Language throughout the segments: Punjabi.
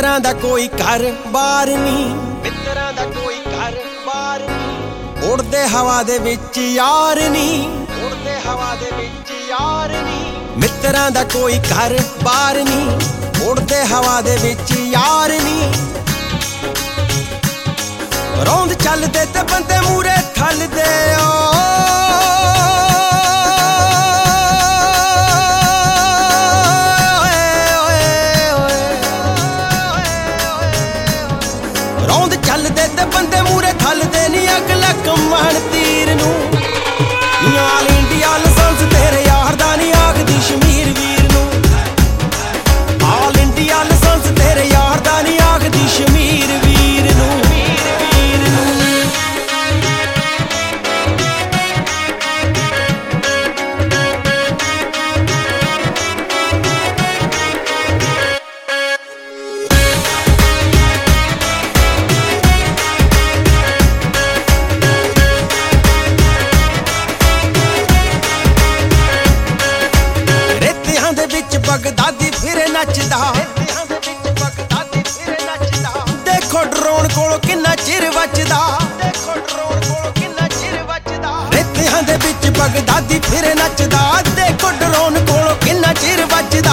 ਮਿੱਤਰਾਂ ਦਾ ਕੋਈ ਘਰ ਬਾਰ ਨਹੀਂ, ਮਿੱਤਰਾਂ ਦਾ ਕੋਈ ਘਰ ਬਾਰ ਨਹੀਂ। ਉੜਦੇ ਹਵਾ ਦੇ ਵਿੱਚ ਯਾਰ ਨਹੀਂ, ਉੜਦੇ ਹਵਾ ਦੇ ਵਿੱਚ ਯਾਰ ਨਹੀਂ। ਮਿੱਤਰਾਂ ਦਾ ਕੋਈ ਘਰ ਬਾਰ ਨਹੀਂ, ਉੜਦੇ ਹਵਾ ਦੇ ਵਿੱਚ ਯਾਰ ਨਹੀਂ। ਰੌਂਦ ਚੱਲਦੇ ਤੇ ਬੰਦੇ ਮੂਰੇ ਖਲਦੇ ਰੌਂਦ ਚੱਲਦੇ ਤੇ ਬੰਦੇ ਮੂਰੇ ਖਲਦੇ ਨੀ ਅਗਲਾ ਕਮਾਣ ਤੀਰ ਨੂੰ। ਆਲ ਇੰਡੀਆ ਲਾਇਸੈਂਸ ਤੇਰੇ ਯਾਰ ਦਾ ਨੀ ਆਖਦੀ ਸ਼ਮੀਰ ਵੀਰ ਨੂੰ। ਆਲ ਇੰਡੀਆ ਲਾਇਸੈਂਸ ਤੇਰੇ ਯਾਰ ਦਾ ਨੀ ਆਖਦੀ ਸ਼ਮੀਰ ਵੀਰ ਨੂੰ। ਬਗਦਾਦੀ ਫਿਰੇ ਨੱਚਦਾ, ਰੇਤਿਆਂ ਦੇ ਵਿੱਚ ਬਗਦਾਦੀ ਫਿਰੇ ਨੱਚਦਾ। ਦੇਖੋ ਡਰੋਨ ਕੋਲੋਂ ਕਿੰਨਾ ਚਿਰ ਵੱਜਦਾ, ਦੇਖੋ ਡਰੋਨ ਕੋਲੋਂ ਕਿੰਨਾ ਚਿਰ ਵੱਜਦਾ। ਰੇਤਿਆਂ ਦੇ ਵਿੱਚ ਬਗਦਾਦੀ ਫਿਰੇ ਨੱਚਦਾ, ਦੇਖੋ ਡਰੋਨ ਕੋਲੋਂ ਕਿੰਨਾ ਚਿਰ ਵੱਜਦਾ।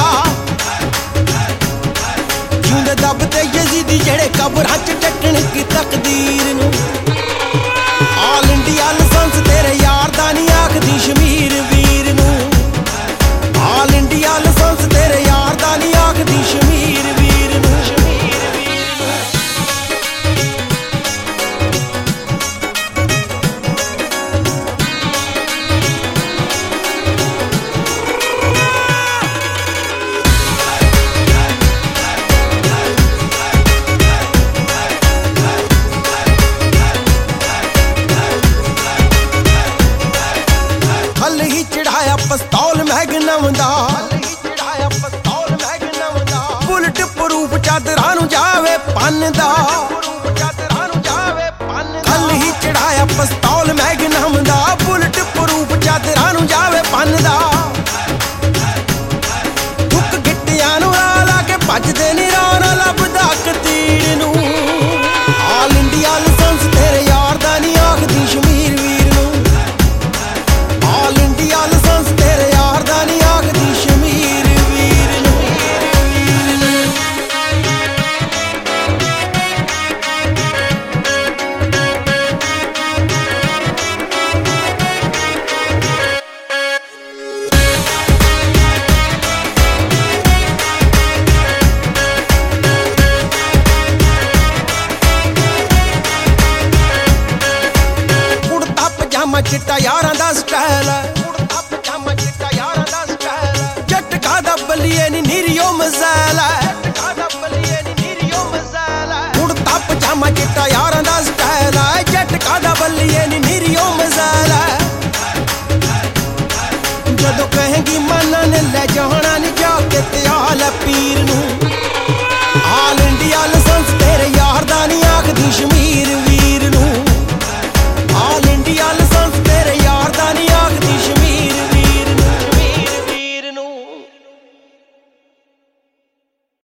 ਜਿਉਂਦੇ ਦੱਬਦੇ ਯਜ਼ੀਦੀ ਜਿਹੜੇ ਕਬਰਾਂ 'ਚ ਟੱਕਣ ਕੀ ਤਕਦੀਰ ਨੂੰ। ਆਲ ਇੰਡੀਆ ਲਾਇਸੈਂਸ ਤੇਰੇ ਯਾਰ ਦਾ ਨੀ ਆਖਦੀ ਸ਼ਮੀਰ ਵੀਰ ਨੂੰ। ਆਲ ਇੰਡੀਆ ਲਾਇਸੈਂਸ ਤੇਰੇ ਯਾਰ ਦਾ ਨੀ ਆਖਦੀ ਸ਼ਮੀਰ ਵੀਰ ਨੂੰ। ਹਲ ਹੀ ਚੜਾਇਆ ਪਿਸਤੌਲ ਮੈਗਨਮ ਦਾ, ਬੁਲਟ ਪ੍ਰੂਫ ਚਾਦਰਾਂ ਨੂੰ ਜਾਵੇ ਪੰਨ ਦਾ। ਕੱਲ ਹੀ ਚੜਾਇਆ ਪਿਸਤੌਲ ਮੈਗਨਮ ਦਾ, ਬੁਲਟ ਪ੍ਰੂਫ ਚਾਦਰਾਂ ਨੂੰ ਜਾਵੇ ਪੰਨ ਦਾ। ਥੁੱਕ ਗਿੱਟਿਆਂ ਨੂੰ ਆ ਲਾ ਕੇ ਭੱਜਦੇ ਨੀ ਰੌਣਾ ਲੱਭਦਾ ਕਤੀੜ ਨੂੰ। ਆਲ ਇੰਡੀਆ ਲਾਇਸੈਂਸ ਤੇਰੇ ਯਾਰ ਦਾ ਨੀ ਆਖਦੀ ਸ਼ਮੀਰ ਵੀਰ ਨੂੰ। ਆਲ ਇੰਡੀਆ ਲਾਇਸੈਂਸ ਤੇਰੇ ਯਾਰ ਦਾ ਨੀ ਆਖਦੀ ਸ਼ਮੀਰ ਵੀਰ ਨੂੰ। ਕੁੜਤਾ ਪਜਾਮਾ ਚਿੱਟਾ ਯਾਰਾਂ ਦਾ ਸਟਾਈਲ ਹੈ, ਕੁੜਤਾ ਪਜਾਮਾ ਚਿੱਟਾ ਯਾਰਾਂ ਦਾ ਸਟਾਈਲ ਹੈ। ਜੱਟ ਖਾਦਾ ਬੱਲੀਏ ਨੀ ਨੀਰੀਓ ਮਜ਼ਾਲ ਹੈ, ਜੱਟ ਖਾਦਾ ਬੱਲੀਏ ਨੀ ਨੀਰੀਓ ਮਜ਼ਾਲ ਹੈ। ਕੁੜਤਾ ਪਜਾਮਾ ਚਿੱਟਾ ਯਾਰਾਂ ਦਾ ਸਟਾਈਲ ਹੈ, ਜੱਟ ਖਾਦਾ ਬੱਲੀਏ ਨੀ ਨੀਰੀਓ ਮਜ਼ਾਲ ਹੈ। ਜਦੋਂ ਕਹੇਗੀ ਮਾਨਾ ਨੇ ਲੈ ਜਾਣਾ ਨੀ ਜਾ ਕੇ ਤਿਆਲ ਪੀਰ ਨੂੰ।